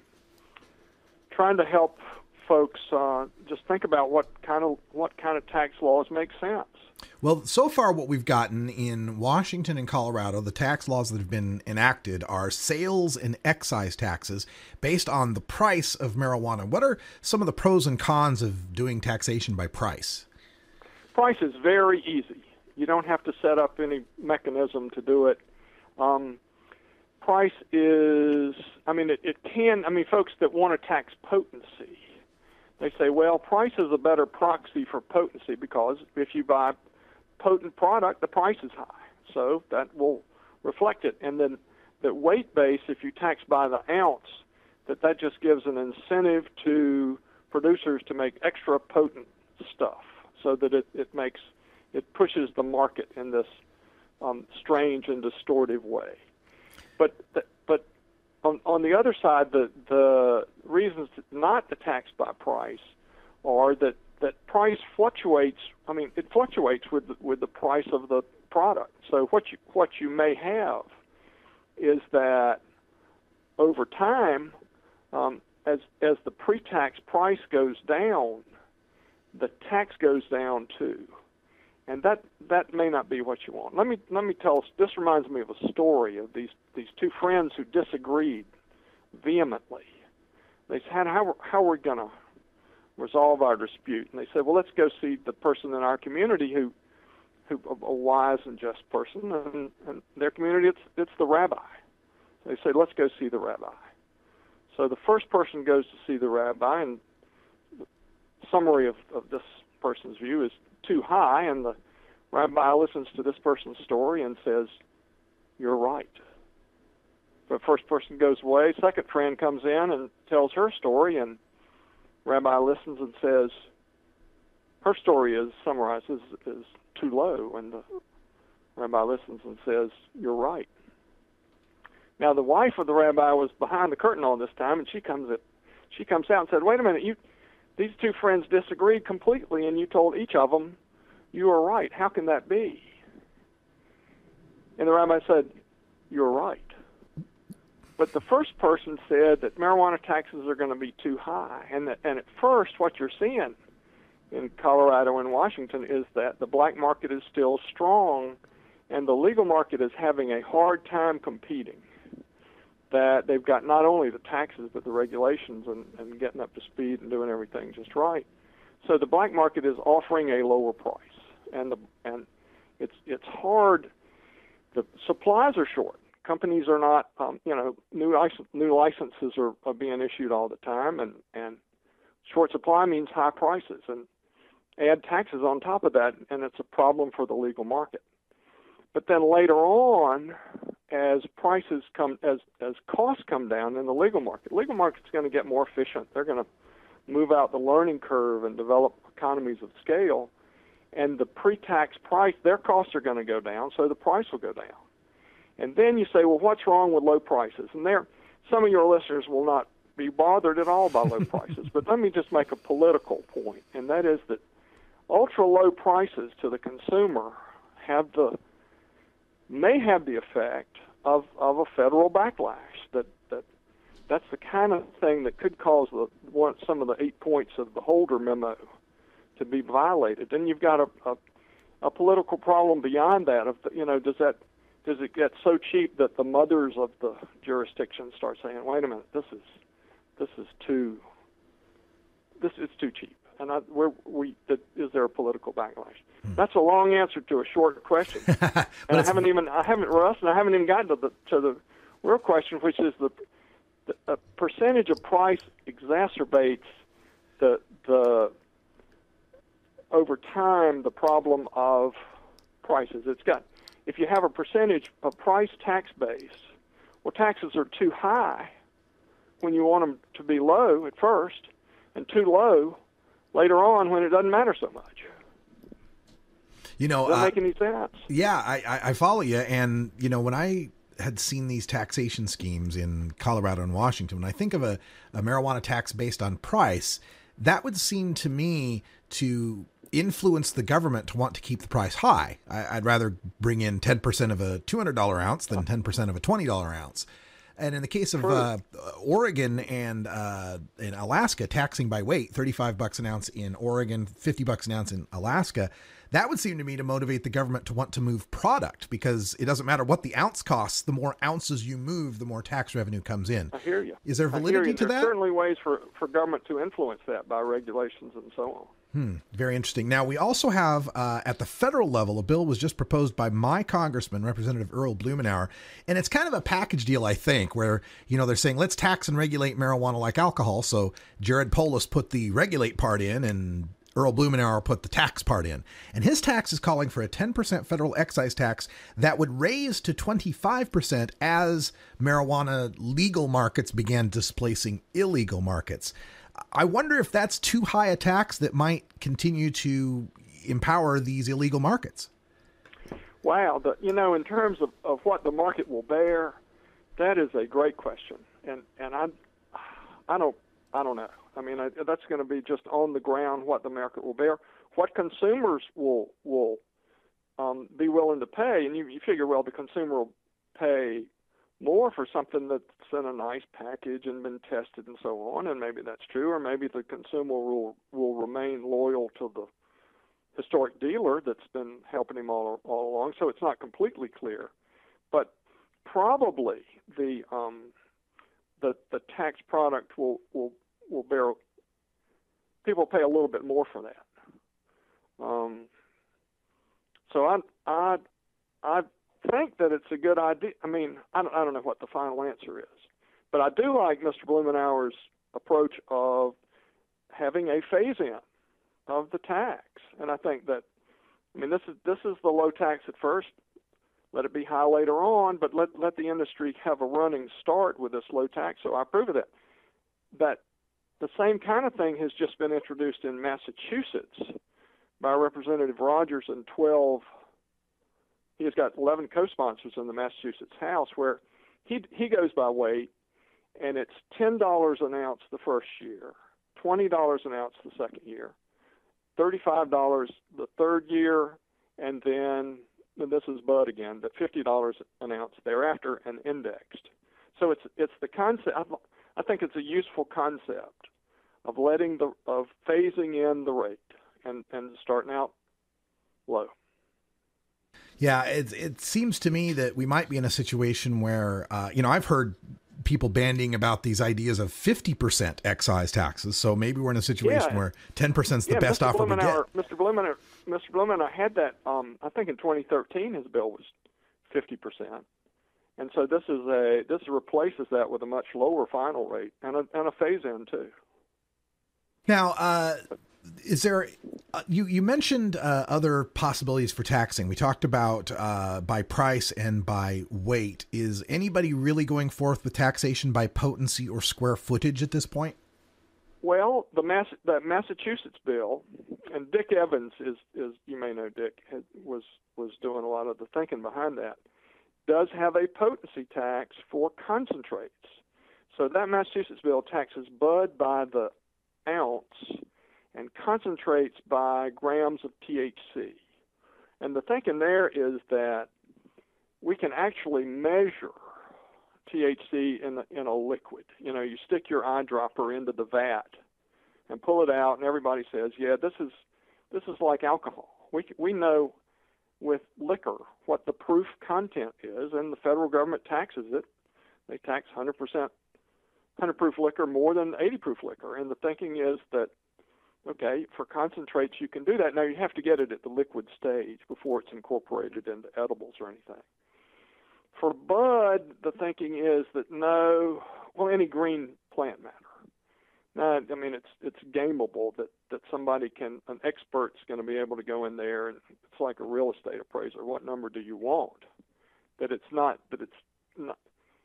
Speaker 3: trying to help folks uh, just think about what kind of what kind of tax laws make sense.
Speaker 4: Well, so far what we've gotten in Washington and Colorado, the tax laws that have been enacted are sales and excise taxes based on the price of marijuana. What are some of the pros and cons of doing taxation by price?
Speaker 3: Price is very easy. You don't have to set up any mechanism to do it. Um, price is, I mean, it, it can, I mean, folks that want to tax potency, they say, well, price is a better proxy for potency because if you buy potent product, the price is high. So that will reflect it. And then the weight base, if you tax by the ounce, that that just gives an incentive to producers to make extra potent stuff so that it, it makes, it pushes the market in this um, strange and distortive way. But th- but on, on the other side, the, the reasons not to tax by price are that that price fluctuates. I mean, it fluctuates with the, with the price of the product. So what you what you may have is that over time, um, as as the pre-tax price goes down, the tax goes down too, and that that may not be what you want. Let me let me tell. This reminds me of a story of these these two friends who disagreed vehemently. They said, "How how are we going to resolve our dispute?" And they said, well, let's go see the person in our community who, who a wise and just person, and, and their community, it's it's the rabbi. They say, let's go see the rabbi. So the first person goes to see the rabbi, and the summary of, of this person's view is too high, and the rabbi listens to this person's story and says, you're right. The first person goes away, second friend comes in and tells her story, and Rabbi listens and says, her story is summarized as is too low, and the rabbi listens and says, you're right. Now the wife of the rabbi was behind the curtain all this time, and she comes at, she comes out and said, wait a minute, you, these two friends disagreed completely, and you told each of them you are right. How can that be? And the rabbi said, you're right. But the first person said that marijuana taxes are going to be too high. And, that, and at first, what you're seeing in Colorado and Washington is that the black market is still strong and the legal market is having a hard time competing. That they've got not only the taxes but the regulations and, and getting up to speed and doing everything just right. So the black market is offering a lower price, and the and it's it's hard. The supplies are short. Companies are not, um, you know, new license, new licenses are, are being issued all the time, and and short supply means high prices, and add taxes on top of that, and it's a problem for the legal market. But then later on, as prices come, as as costs come down in the legal market, legal market's going to get more efficient. They're going to move out the learning curve and develop economies of scale, and the pre-tax price, their costs are going to go down, so the price will go down. And then you say, well, what's wrong with low prices? And there, some of your listeners will not be bothered at all by low prices, but let me just make a political point, and that is that ultra-low prices to the consumer have the may have the effect of, of a federal backlash. That, that that's the kind of thing that could cause the one, some of the eight points of the Holder memo to be violated. Then you've got a, a, a political problem beyond that. Of the, you know, does that does it get so cheap that the mothers of the jurisdiction start saying, "Wait a minute, this is this is too this is too cheap"? And I, we're, we, the, is there a political backlash? Hmm. That's a long answer to a short question. and I haven't even, I haven't, Russ, and I haven't even gotten to the to the real question, which is the, the a percentage of price exacerbates the the over time the problem of prices. It's got if you have a percentage of price tax base, well, taxes are too high when you want them to be low at first, and too low later on when it doesn't matter so much.
Speaker 4: You know,
Speaker 3: does that
Speaker 4: uh,
Speaker 3: make any sense?
Speaker 4: Yeah, I, I, I follow you. And, you know, when I had seen these taxation schemes in Colorado and Washington, when I think of a, a marijuana tax based on price, that would seem to me to influence the government to want to keep the price high. I, I'd rather bring in ten percent of a two hundred dollars ounce than ten percent of a twenty dollars ounce. And in the case of uh, Oregon and uh, in Alaska, taxing by weight, thirty-five bucks an ounce in Oregon, fifty bucks an ounce in Alaska, that would seem to me to motivate the government to want to move product, because it doesn't matter what the ounce costs. The more ounces you move, the more tax revenue comes in.
Speaker 3: I hear you.
Speaker 4: Is there validity to that?
Speaker 3: There are certainly ways for, for government to influence that by regulations and so on.
Speaker 4: Hmm, very interesting. Now, we also have uh, at the federal level, a bill was just proposed by my congressman, Representative Earl Blumenauer, and it's kind of a package deal, I think, where, you know, they're saying let's tax and regulate marijuana like alcohol. So Jared Polis put the regulate part in, and Earl Blumenauer put the tax part in. And his tax is calling for a ten percent federal excise tax that would raise to twenty-five percent as marijuana legal markets began displacing illegal markets. I wonder if that's too high a tax that might continue to empower these illegal markets.
Speaker 3: Wow. The, you know, in terms of, of what the market will bear, that is a great question. And, and I, I don't, I don't know. I mean, I, that's going to be just on the ground what the market will bear, what consumers will, will um, be willing to pay. And you, you figure, well, the consumer will pay more for something that's in a nice package and been tested and so on, and maybe that's true, or maybe the consumer will will remain loyal to the historic dealer that's been helping him all all along. So it's not completely clear, but probably the um, the the tax product will will will bear. People pay a little bit more for that. Um, so I I I. think that it's a good idea. I mean, I don't, I don't know what the final answer is, but I do like Mister Blumenauer's approach of having a phase-in of the tax. And I think that, I mean, this is this is the low tax at first. Let it be high later on, but let let the industry have a running start with this low tax. So I approve of that. But the same kind of thing has just been introduced in Massachusetts by Representative Rogers and twelve. He has got eleven co-sponsors in the Massachusetts House, where he he goes by weight, and it's ten dollars an ounce the first year, twenty dollars an ounce the second year, thirty-five dollars the third year, and then, and this is bud again, but fifty dollars an ounce thereafter and indexed. So it's it's the concept. I think it's a useful concept of letting the of phasing in the rate and, and starting out low.
Speaker 4: Yeah, it it seems to me that we might be in a situation where, uh, you know, I've heard people bandying about these ideas of fifty percent excise taxes. So maybe we're in a situation
Speaker 3: yeah.
Speaker 4: where ten percent is the
Speaker 3: yeah,
Speaker 4: best
Speaker 3: Mister
Speaker 4: offer we get.
Speaker 3: Mister Blumenauer, Mister Blumenauer had that, um, I think in twenty thirteen his bill was fifty percent. And so this is a this replaces that with a much lower final rate and a, and a phase-in too.
Speaker 4: Now, uh, is there, uh, you, you mentioned uh, other possibilities for taxing. We talked about uh, by price and by weight. Is anybody really going forth with taxation by potency or square footage at this point?
Speaker 3: Well, the Mass, that Massachusetts bill, and Dick Evans is, is you may know Dick, had, was, was doing a lot of the thinking behind that, does have a potency tax for concentrates. So that Massachusetts bill taxes bud by the ounce and concentrates by grams of T H C. And the thinking there is that we can actually measure T H C in, the, in a liquid. You know, you stick your eyedropper into the vat and pull it out, and everybody says, yeah, this is this is like alcohol. We we know with liquor what the proof content is, and the federal government taxes it. They tax one hundred percent one hundred proof liquor more than eighty proof liquor. And the thinking is that, okay, for concentrates you can do that. Now you have to get it at the liquid stage before it's incorporated into edibles or anything. For bud, the thinking is that no, well, any green plant matter. Now, I mean, it's it's gameable that, that somebody can, an expert's going to be able to go in there, and it's like a real estate appraiser. What number do you want? That it's not, that it's not,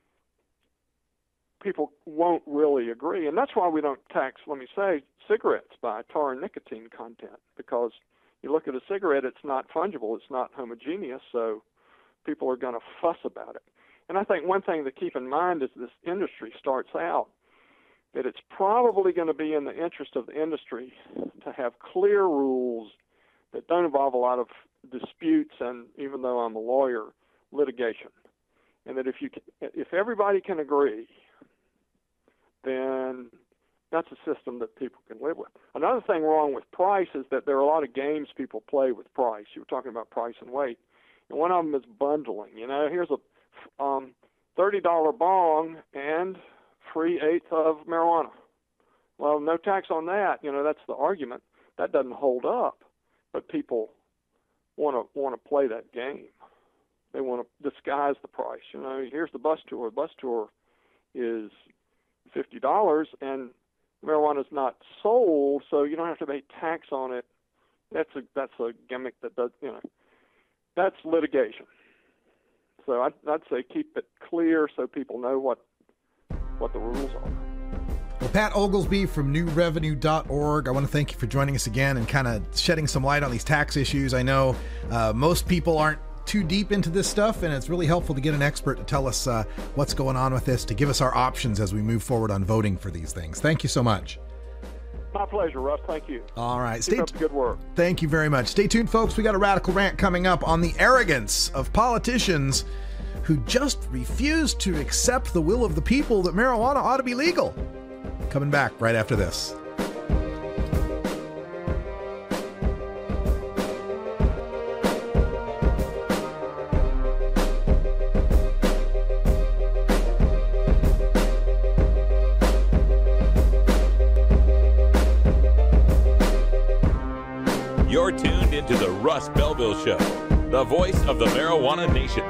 Speaker 3: people won't really agree. And that's why we don't tax, let me say, cigarettes by tar and nicotine content, because you look at a cigarette, it's not fungible, it's not homogeneous, so people are going to fuss about it. And I think one thing to keep in mind as this industry starts out, that it's probably going to be in the interest of the industry to have clear rules that don't involve a lot of disputes and, even though I'm a lawyer, litigation. And that if you can, if everybody can agree, then that's a system that people can live with. Another thing wrong with price is that there are a lot of games people play with price. You were talking about price and weight. And one of them is bundling. You know, here's a um, thirty dollar bong and free eighth of marijuana. Well, no tax on that. You know, that's the argument. That doesn't hold up. But people want to want to play that game. They want to disguise the price. You know, here's the bus tour. The bus tour is fifty dollars, and marijuana is not sold, so you don't have to pay tax on it. That's a that's a gimmick that does, you know, that's litigation. So I'd, I'd say keep it clear so people know what what the rules are.
Speaker 4: Well, Pat Oglesby from new revenue dot org, I want to thank you for joining us again and kind of shedding some light on these tax issues. I know uh, most people aren't too deep into this stuff, and it's really helpful to get an expert to tell us uh, what's going on with this, to give us our options as we move forward on voting for these things. Thank you so much.
Speaker 3: My pleasure, Russ. Thank you.
Speaker 4: All right.
Speaker 3: Keep
Speaker 4: Stay
Speaker 3: up the good work.
Speaker 4: Thank you very much. Stay tuned, folks. We got a radical rant coming up on the arrogance of politicians who just refuse to accept the will of the people that marijuana ought to be legal. Coming back right after this.
Speaker 2: You're tuned into the Russ Belville Show, the voice of the marijuana nation.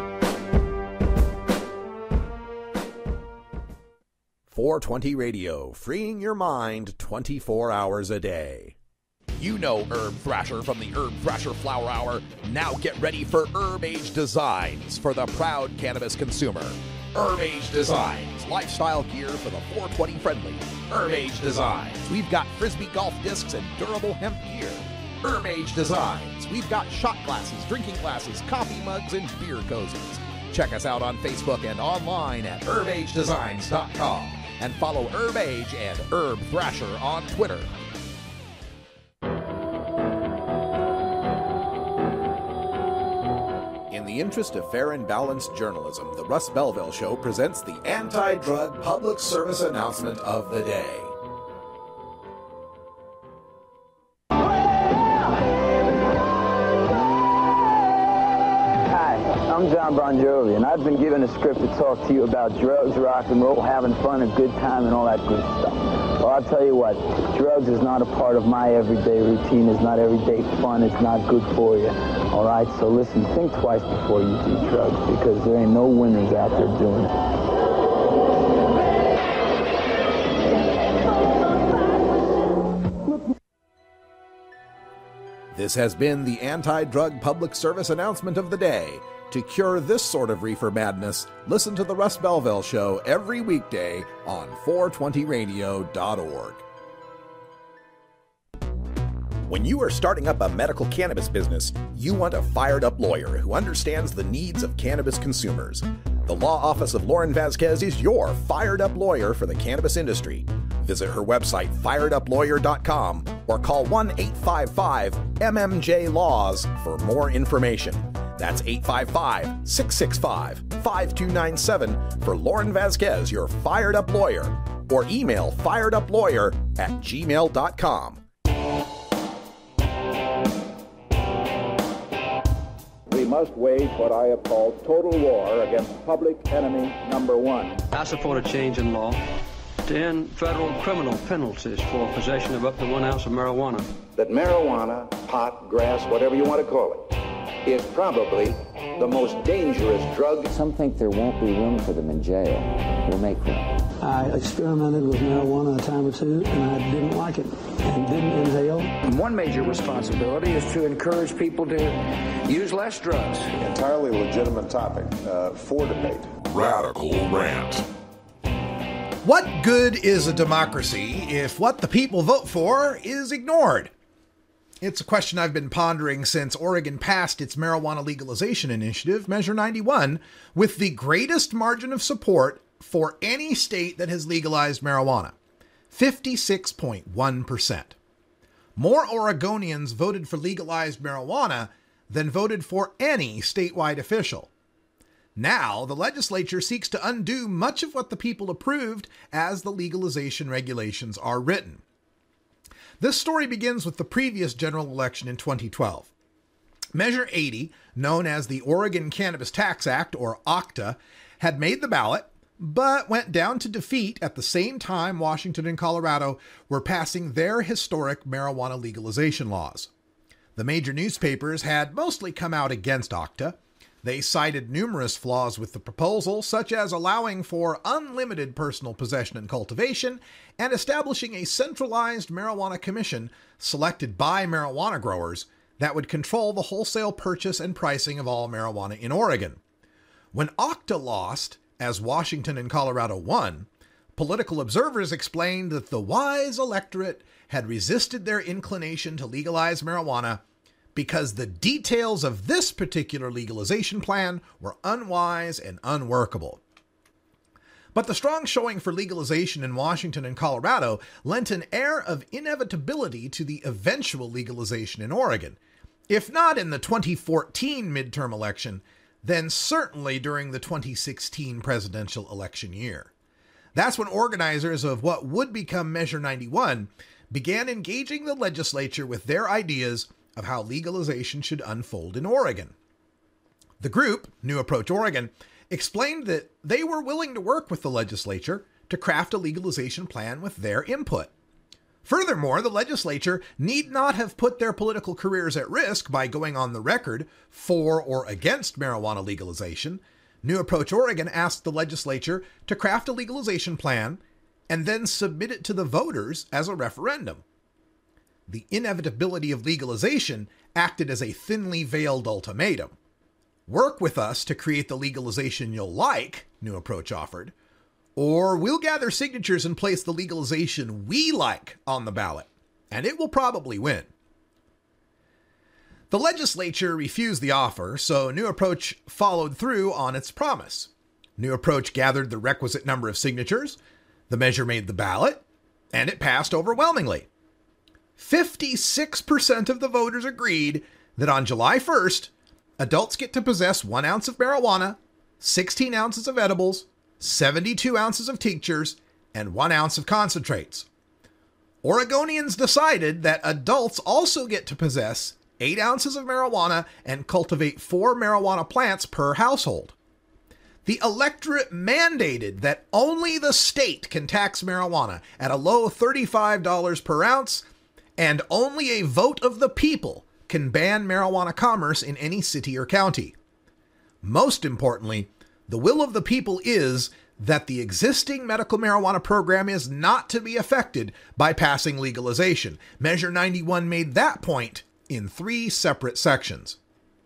Speaker 5: four twenty Radio, freeing your mind twenty-four hours a day.
Speaker 8: You know Herb Thrasher from the Herb Thrasher Flower Hour. Now get ready for Herb Age Designs for the proud cannabis consumer. Herb Age Designs, lifestyle gear for the four twenty friendly. Herb Age Designs, we've got Frisbee golf discs and durable hemp gear. Herb Age Designs, we've got shot glasses, drinking glasses, coffee mugs, and beer cozies. Check us out on Facebook and online at herb age designs dot com. And follow Herb Age and Herb Thrasher on Twitter.
Speaker 5: the interest of fair and balanced journalism, the Russ Belville Show presents the anti-drug public service announcement of the day.
Speaker 15: I'm John Bon Jovi, and I've been given a script to talk to you about drugs, rock and roll, having fun, a good time, and all that good stuff. Well, I'll tell you what, drugs is not a part of my everyday routine. It's not everyday fun. It's not good for you. All right, so listen, think twice before you do drugs, because there ain't no winners out there doing it.
Speaker 5: This has been the anti-drug public service announcement of the day. To cure this sort of reefer madness, listen to the Russ Belville Show every weekday on four twenty radio dot org. When you are starting up a medical cannabis business, you want a fired-up lawyer who understands the needs of cannabis consumers. The law office of Lauren Vasquez is your fired-up lawyer for the cannabis industry. Visit her website, fired up lawyer dot com, or call one eight five five M M J Laws for more information. That's eight five five, six six five, five two nine seven for Lauren Vasquez, your fired-up lawyer, or email fired up lawyer at gmail dot com.
Speaker 9: We must wage what I have called total war against public enemy number one.
Speaker 10: I support a change in law to end federal criminal penalties for possession of up to one ounce of marijuana.
Speaker 9: That marijuana, pot, grass, whatever you want to call it, is probably the most dangerous drug.
Speaker 11: Some think there won't be room for them in jail. We'll make room.
Speaker 12: I experimented with marijuana a time or two, and I didn't like it, and didn't inhale.
Speaker 13: And one major responsibility is to encourage people to use less drugs.
Speaker 14: Entirely legitimate topic uh, for debate.
Speaker 4: Radical Rant. What good is a democracy if what the people vote for is ignored? It's a question I've been pondering since Oregon passed its marijuana legalization initiative, Measure ninety-one, with the greatest margin of support for any state that has legalized marijuana, fifty-six point one percent. More Oregonians voted for legalized marijuana than voted for any statewide official. Now, the legislature seeks to undo much of what the people approved as the legalization regulations are written. This story begins with the previous general election in twenty twelve. Measure eighty, known as the Oregon Cannabis Tax Act, or O C T A, had made the ballot, but went down to defeat at the same time Washington and Colorado were passing their historic marijuana legalization laws. The major newspapers had mostly come out against O C T A. They cited numerous flaws with the proposal, such as allowing for unlimited personal possession and cultivation, and establishing a centralized marijuana commission selected by marijuana growers that would control the wholesale purchase and pricing of all marijuana in Oregon. When O C T A lost, as Washington and Colorado won, political observers explained that the wise electorate had resisted their inclination to legalize marijuana because the details of this particular legalization plan were unwise and unworkable. But the strong showing for legalization in Washington and Colorado lent an air of inevitability to the eventual legalization in Oregon, if not in the twenty fourteen midterm election, then certainly during the twenty sixteen presidential election year. That's when organizers of what would become Measure ninety-one began engaging the legislature with their ideas of how legalization should unfold in Oregon. The group, New Approach Oregon, explained that they were willing to work with the legislature to craft a legalization plan with their input. Furthermore, the legislature need not have put their political careers at risk by going on the record for or against marijuana legalization. New Approach Oregon asked the legislature to craft a legalization plan and then submit it to the voters as a referendum. The inevitability of legalization acted as a thinly veiled ultimatum. Work with us to create the legalization you'll like, New Approach offered, or we'll gather signatures and place the legalization we like on the ballot, and it will probably win. The legislature refused the offer, so New Approach followed through on its promise. New Approach gathered the requisite number of signatures, the measure made the ballot, and it passed overwhelmingly. fifty-six percent of the voters agreed that on July first, adults get to possess one ounce of marijuana, sixteen ounces of edibles, seventy-two ounces of tinctures, and one ounce of concentrates. Oregonians decided that adults also get to possess eight ounces of marijuana and cultivate four marijuana plants per household. The electorate mandated that only the state can tax marijuana at a low thirty-five dollars per ounce, and only a vote of the people can ban marijuana commerce in any city or county. Most importantly, the will of the people is that the existing medical marijuana program is not to be affected by passing legalization. Measure ninety-one made that point in three separate sections.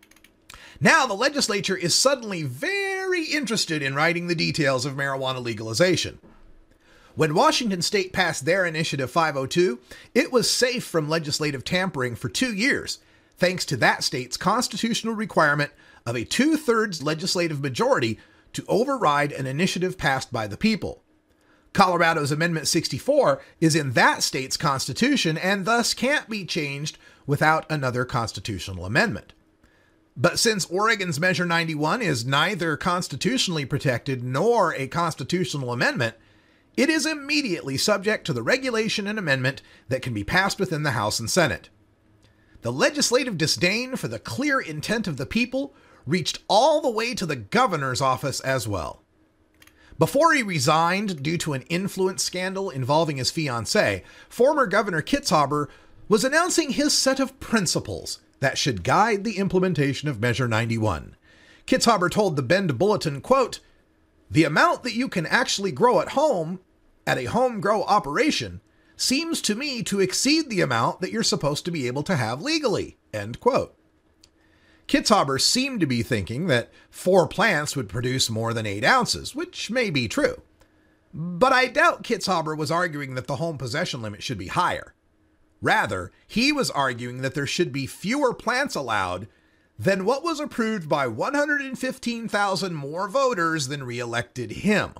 Speaker 4: Now the legislature is suddenly very interested in writing the details of marijuana legalization. When Washington State passed their Initiative five oh two, it was safe from legislative tampering for two years, thanks to that state's constitutional requirement of a two-thirds legislative majority to override an initiative passed by the people. Colorado's Amendment sixty-four is in that state's constitution and thus can't be changed without another constitutional amendment. But since Oregon's Measure ninety-one is neither constitutionally protected nor a constitutional amendment, it is immediately subject to the regulation and amendment that can be passed within the House and Senate. The legislative disdain for the clear intent of the people reached all the way to the governor's office as well. Before he resigned due to an influence scandal involving his fiancée, former Governor Kitzhaber was announcing his set of principles that should guide the implementation of Measure ninety-one. Kitzhaber told the Bend Bulletin, quote, "The amount that you can actually grow at home, at a home grow operation, seems to me to exceed the amount that you're supposed to be able to have legally," end quote. Kitzhaber seemed to be thinking that four plants would produce more than eight ounces, which may be true. But I doubt Kitzhaber was arguing that the home possession limit should be higher. Rather, he was arguing that there should be fewer plants allowed than what was approved by one hundred fifteen thousand more voters than re-elected him.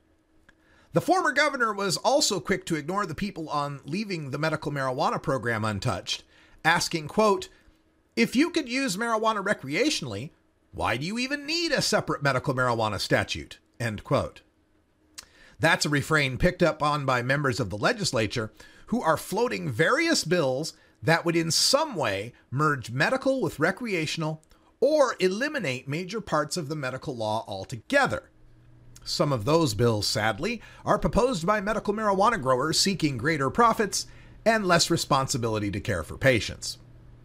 Speaker 4: The former governor was also quick to ignore the people on leaving the medical marijuana program untouched, asking, quote, "If you could use marijuana recreationally, why do you even need a separate medical marijuana statute?" End quote. That's a refrain picked up on by members of the legislature who are floating various bills that would in some way merge medical with recreational or eliminate major parts of the medical law altogether. Some of those bills, sadly, are proposed by medical marijuana growers seeking greater profits and less responsibility to care for patients.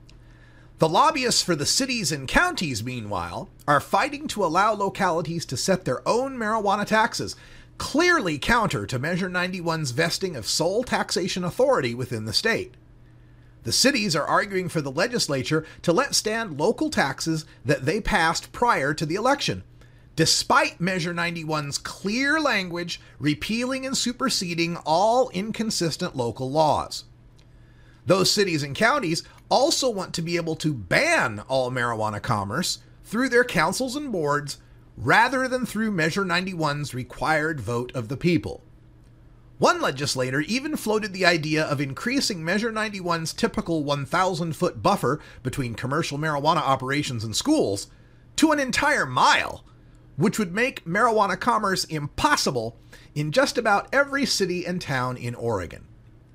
Speaker 4: The lobbyists for the cities and counties, meanwhile, are fighting to allow localities to set their own marijuana taxes, clearly counter to Measure ninety-one's vesting of sole taxation authority within the state. The cities are arguing for the legislature to let stand local taxes that they passed prior to the election, despite Measure ninety-one's clear language repealing and superseding all inconsistent local laws. Those cities and counties also want to be able to ban all marijuana commerce through their councils and boards rather than through Measure ninety-one's required vote of the people. One legislator even floated the idea of increasing Measure ninety-one's typical one thousand foot buffer between commercial marijuana operations and schools to an entire mile, which would make marijuana commerce impossible in just about every city and town in Oregon.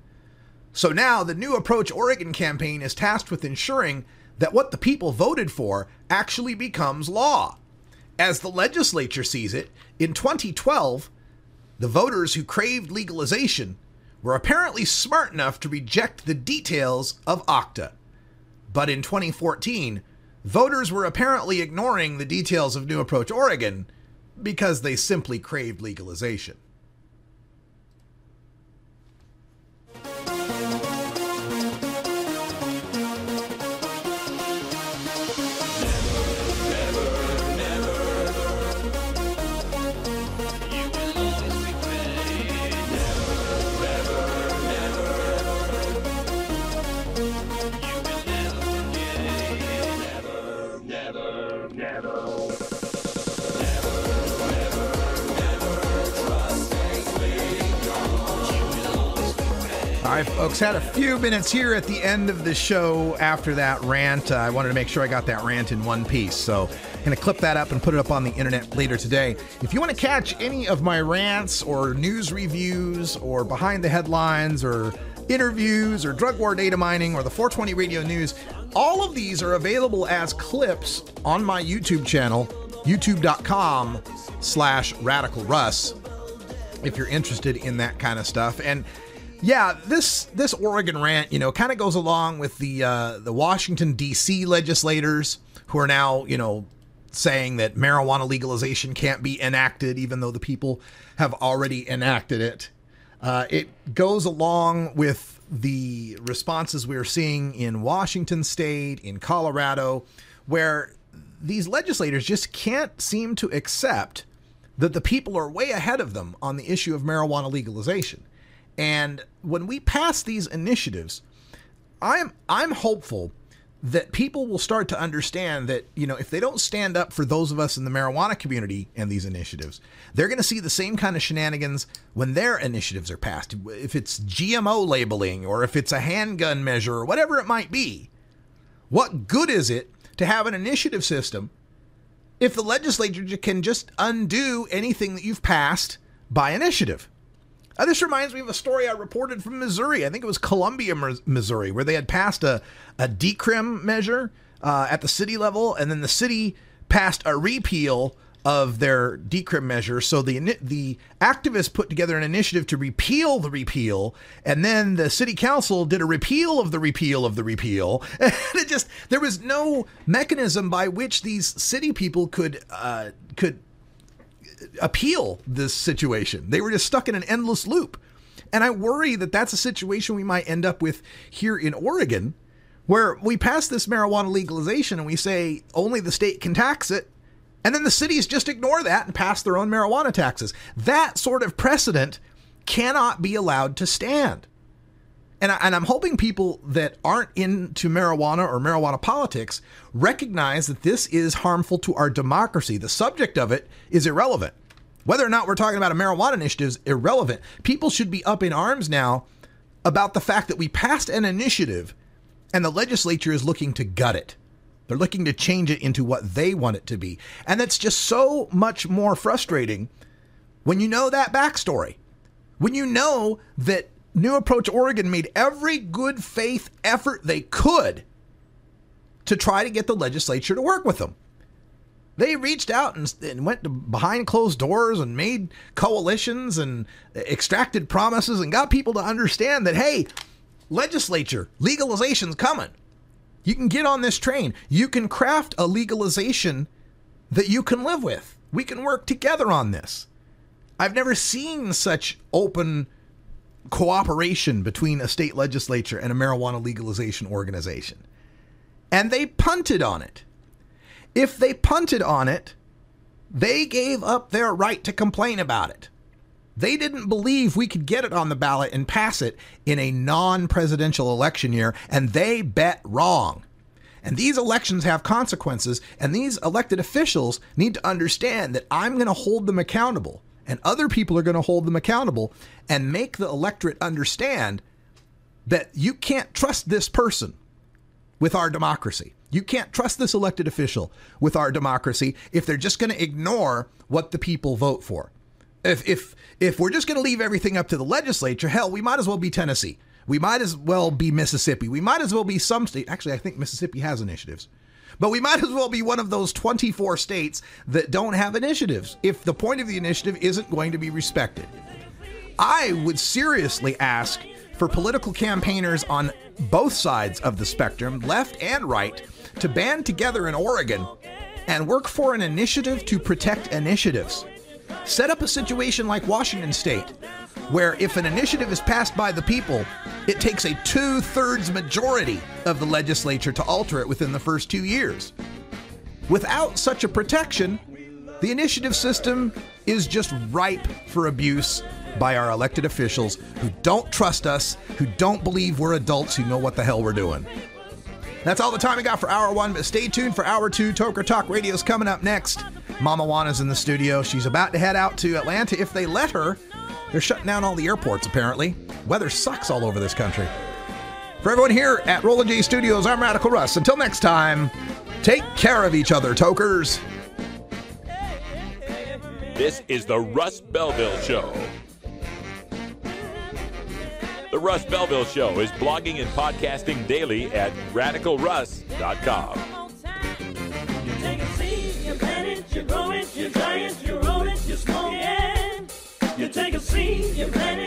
Speaker 4: So now the New Approach Oregon campaign is tasked with ensuring that what the people voted for actually becomes law. As the legislature sees it, in twenty twelve, the voters who craved legalization were apparently smart enough to reject the details of OCTA. But in twenty fourteen, voters were apparently ignoring the details of New Approach Oregon because they simply craved legalization.
Speaker 1: Never, never, never trust
Speaker 4: All right, folks, had a few minutes here at the end of the show after that rant. Uh, I wanted to make sure I got that rant in one piece, so I'm going to clip that up and put it up on the internet later today. If you want to catch any of my rants or news reviews or behind the headlines or interviews or drug war data mining or the four twenty radio news, all of these are available as clips on my YouTube channel, youtube.com slash radical russ, if you're interested in that kind of stuff. And yeah, this this Oregon rant, you know, kind of goes along with the uh, the Washington, D C legislators who are now, you know, saying that marijuana legalization can't be enacted, even though the people have already enacted it. Uh, it goes along with the responses we're seeing in Washington State, in Colorado, where these legislators just can't seem to accept that the people are way ahead of them on the issue of marijuana legalization. And when we pass these initiatives, I'm I'm hopeful that people will start to understand that, you know, if they don't stand up for those of us in the marijuana community and these initiatives, they're going to see the same kind of shenanigans when their initiatives are passed. If it's G M O labeling or if it's a handgun measure or whatever it might be, what good is it to have an initiative system if the legislature can just undo anything that you've passed by initiative? Uh, this reminds me of a story I reported from Missouri. I think it was Columbia, Missouri, where they had passed a, a decrim measure uh, at the city level, and then the city passed a repeal of their decrim measure. So the the activists put together an initiative to repeal the repeal, and then the city council did a repeal of the repeal of the repeal. And it just, there was no mechanism by which these city people could uh, could appeal this situation. They were just stuck in an endless loop. And I worry that that's a situation we might end up with here in Oregon, where we pass this marijuana legalization and we say only the state can tax it, and then the cities just ignore that and pass their own marijuana taxes. That sort of precedent cannot be allowed to stand. And, I, and I'm hoping people that aren't into marijuana or marijuana politics recognize that this is harmful to our democracy. The subject of it is irrelevant. Whether or not we're talking about a marijuana initiative is irrelevant. People should be up in arms now about the fact that we passed an initiative and the legislature is looking to gut it. They're looking to change it into what they want it to be. And that's just so much more frustrating when you know that backstory. When you know that New Approach Oregon made every good faith effort they could to try to get the legislature to work with them. They reached out and, and went to behind closed doors and made coalitions and extracted promises and got people to understand that, hey, legislature, legalization's coming. You can get on this train. You can craft a legalization that you can live with. We can work together on this. I've never seen such open cooperation between a state legislature and a marijuana legalization organization. And they punted on it. If they punted on it, they gave up their right to complain about it. They didn't believe we could get it on the ballot and pass it in a non-presidential election year, and they bet wrong. And these elections have consequences, and these elected officials need to understand that I'm going to hold them accountable, and other people are going to hold them accountable, and make the electorate understand that you can't trust this person with our democracy. You can't trust this elected official with our democracy if they're just going to ignore what the people vote for. If if if we're just going to leave everything up to the legislature, hell, we might as well be Tennessee. We might as well be Mississippi. We might as well be some state. Actually, I think Mississippi has initiatives. But we might as well be one of those twenty-four states that don't have initiatives if the point of the initiative isn't going to be respected. I would seriously ask for political campaigners on both sides of the spectrum, left and right, to band together in Oregon and work for an initiative to protect initiatives. Set up a situation like Washington State, where if an initiative is passed by the people, it takes a two-thirds majority of the legislature to alter it within the first two years. Without such a protection, the initiative system is just ripe for abuse by our elected officials who don't trust us, who don't believe we're adults who know what the hell we're doing. That's all the time we got for hour one, but stay tuned for hour two. Toker Talk Radio's coming up next. Mama Juana's in the studio. She's about to head out to Atlanta if they let her. They're shutting down all the airports, apparently. weather sucks all over this country. For everyone here at Roland J Studios, I'm Radical Russ. Until next time, take care of each other, tokers.
Speaker 2: This is the Russ Belville Show. The Russ Belville Show is blogging and podcasting daily at radical russ dot com.
Speaker 1: You take a seed, you plant it, you grow it, you dry it, you roll it, you smoke it. You take a seed, you plant it.